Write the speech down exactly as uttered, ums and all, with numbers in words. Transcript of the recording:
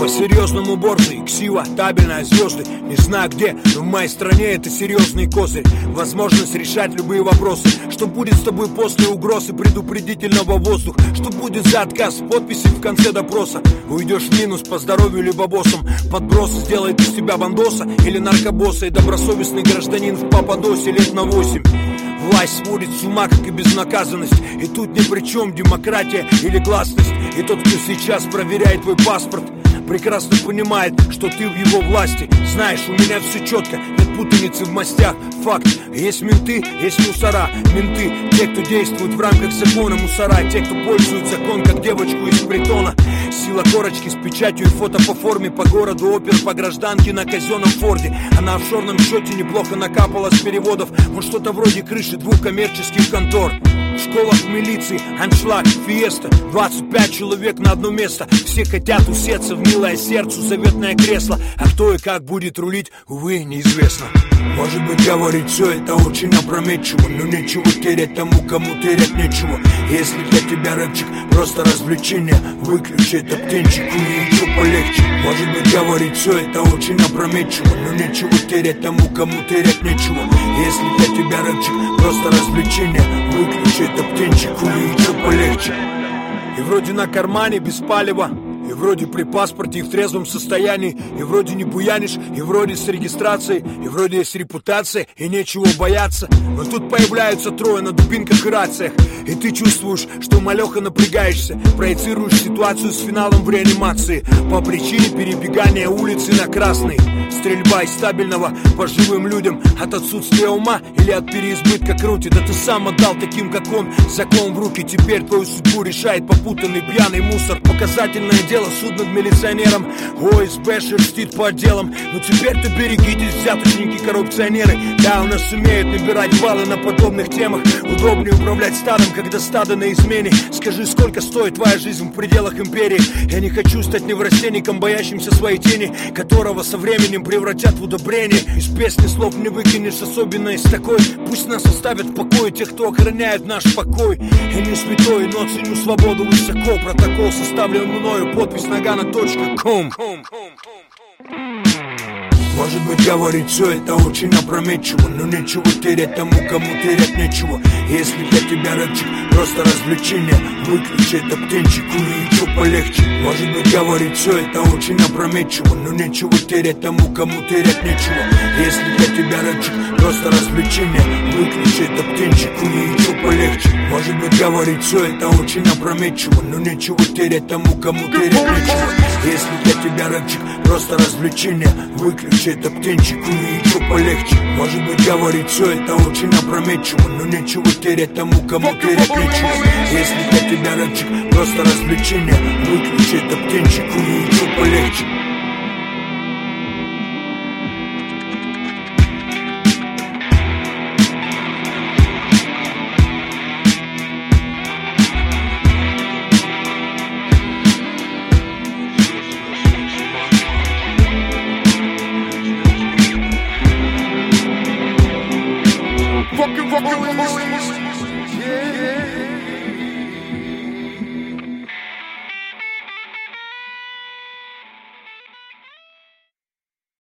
По-серьезному борзый, ксива, табельная, звезды. Не знаю где, но в моей стране это серьезный козырь. Возможность решать любые вопросы. Что будет с тобой после угрозы предупредительного воздуха? Что будет за отказ подписи в конце допроса? Уйдешь в минус по здоровью либо боссом. Подброс сделает из тебя бандоса или наркобосса. И добросовестный гражданин в Пападосе лет на восемь. Власть сводит с ума, как и безнаказанность. И тут ни при чем демократия или гласность. И тот, кто сейчас проверяет твой паспорт, прекрасно понимает, что ты в его власти. Знаешь, у меня все четко, нет путаницы в мастях. Факт, есть менты, есть мусора. Менты, те, кто действует в рамках закона. Мусора, те, кто пользует закон, как девочку из притона. Сила корочки с печатью и фото по форме. По городу опер, по гражданке на казенном форде. А на офшорном счете неплохо накапало с переводов. Вот что-то вроде крыши двух коммерческих контор. В школах милиции, аншлаг, фиеста. Двадцать пять человек на одно место. Все хотят усеться в милое сердцу заветное кресло. А кто и как будет рулить, увы, неизвестно. Может быть, говорить все это очень опрометчиво, но нечего терять тому, кому терять нечего. Если для тебя рэпчик просто развлечение, выключи этот птенчик, и еще полегче. Может быть, говорить все это очень опрометчиво, но нечего терять тому, кому терять нечего. Если для тебя рэпчик просто развлечение, выключи этот птенчик, и еще полегче. И вроде на кармане без палева, и вроде при паспорте и в трезвом состоянии, и вроде не буянишь, и вроде с регистрацией, и вроде есть репутация, и нечего бояться. Но тут появляются трое на дубинках и рациях, и ты чувствуешь, что малеха напрягаешься. Проецируешь ситуацию с финалом в реанимации по причине перебегания улицы на красный. Стрельба из стабильного по живым людям. От отсутствия ума или от переизбытка крути. Да ты сам отдал таким, как он, закон в руки. Теперь твою судьбу решает попутанный пьяный мусор. Показательное дело, суд над милиционером. ОСБ шерстит по отделам. Но теперь-то берегитесь, взяточники, коррупционеры. Да, у нас умеют набирать баллы на подобных темах. Удобнее управлять стадом, когда стадо на измене. Скажи, сколько стоит твоя жизнь в пределах империи? Я не хочу стать неврастенником, боящимся своей тени, которого со временем превратят в удобрение. Из песни слов не выкинешь, особенно из такой. Пусть нас оставят в покое те, кто охраняет наш покой. Я не святой, но ценю свободу высоко. Протокол составлен мною, подпись нагана точка ком. Может быть, говорить все это очень опрометчиво, но нечего терять тому, кому терять нечего. Если для тебя рэпчик просто развлечение, выключи этот птенчик, и еще полегче. Может быть, говорить все это очень опрометчиво, но нечего терять тому, кому терять нечего. Если для тебя рэпчик просто развлечение, выключи этот птенчик, и еще полегче. Может быть, говорить все это очень опрометчиво, но нечего терять тому, кому терять нечего. Если для тебя рэпчик просто развлечение, выключи это птенчик, и еще полегче. Может быть, говорить все это очень опрометчиво, но нечего терять тому, кому терять нечего. Если для тебя рэпчик просто развлечение, выключи это птенчик, и еще полегче.